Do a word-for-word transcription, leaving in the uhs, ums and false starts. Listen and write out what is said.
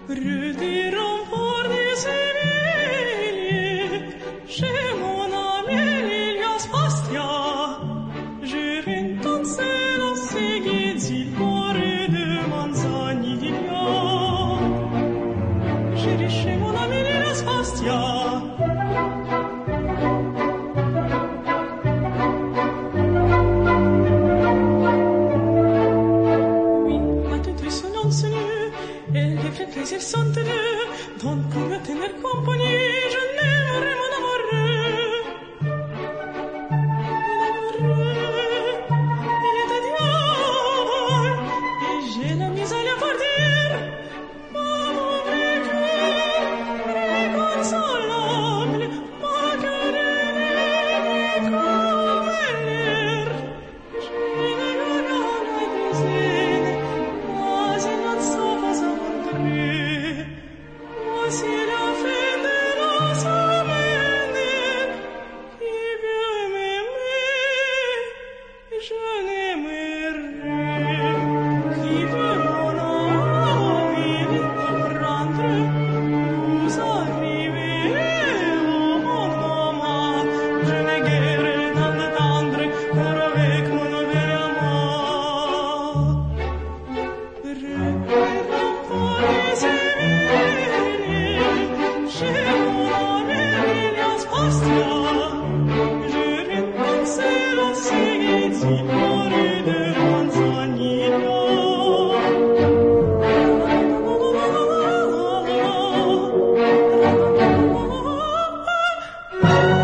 Rue des Remparts des Sévilles, chez mon ami Elias Bastia, je rintanse la seguizil fuori de Manzanilla. J'irai chez mon ami Elias Bastia. Plaisir sont tenus, donc pour me tenir compagnie, je n'aimerais mon amoureux. Mon amoureux, il est à Dieu, et j'ai la misère à partir. Mon vrai cœur, inconsolable, mon cœur est comme l'air. Je n'ai rien à dire, mais il ne sait pas amoureux. Si la fin de la semaine, qui veut m'aimer, je l'aimerai. Qui veut mon ami prendre, vous arrivez au mon moment. Je n'ai guère temps d'attendre pour avec mon nouvel amant. Chez mon ami Elias Bastia, je rintanse la seguizil fuori de Manzanilla.